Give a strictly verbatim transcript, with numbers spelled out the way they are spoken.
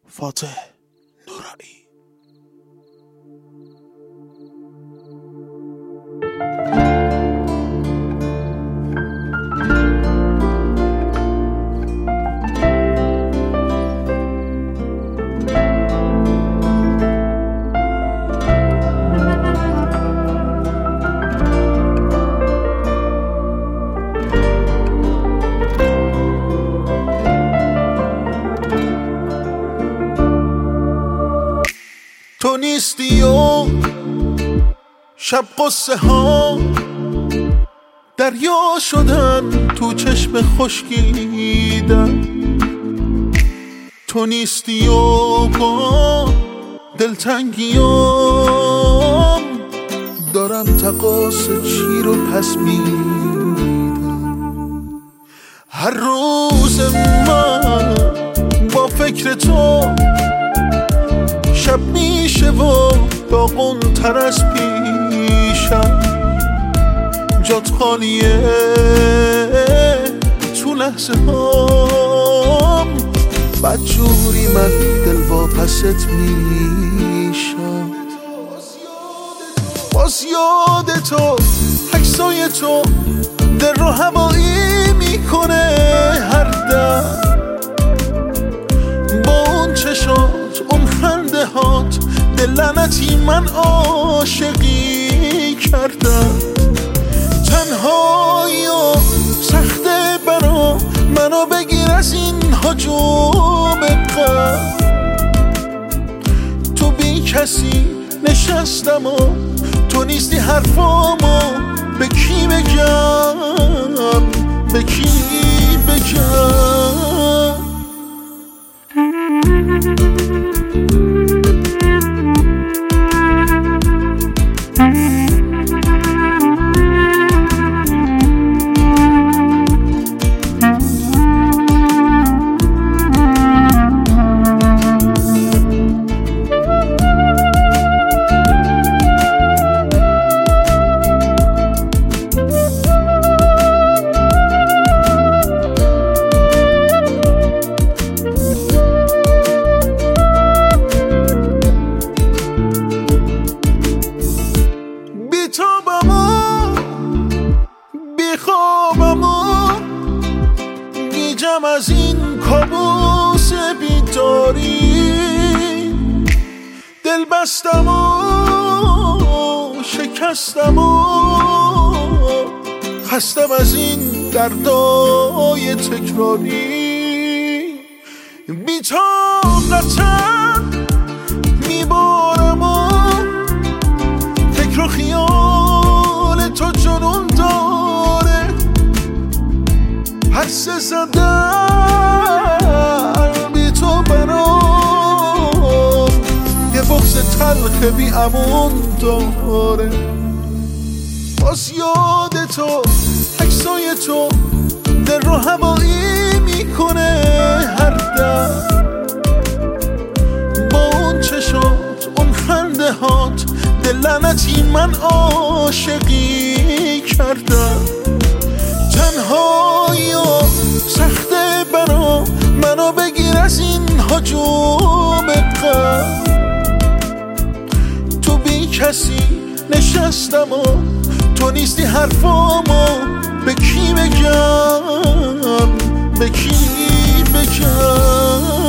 فاتح نورانی. تو نیستی و شب قصه ها دریا شدن تو چشم خشکیدن. تو نیستی و با دلتنگیام دارم تقاص چی رو پس میدم. هر روز من با فکر تو شب میشه و داغون تر از پیشم. جات خالیه تو لحظه هام، بدجوری من دل واپست میشم. باز یاد تو عکسای تو دل رو هوایی میکنه هر دم. با اون چشات اون خنده هات دل لعنتی من عاشقی کردم. تنهایی و سخته برا منو بگیر از این هجوم غم. تو بی کسی نشستم و تو نیستی حرفامو به کی بگم به کی بگم. گیجم از این کابوس بیداری، دل بستم و شکستم و خستم از این دردای تکراری. بی‌طاقتم میبارم و فکر و خیال تو جنون داره. حس زدن بی تو برام یه بغض تلخ بی امون داره. باز یاد تو عکسای تو دل رو هوایی میکنه هر دم. با اون چشات اون خنده هات دل لعنتی من عاشقی کردم. تنهایی و سخته برا منو بگیر از این هجوم غم. تو بی کسی نشستم و تو نیستی حرفامو به کی بگم به کی بگم.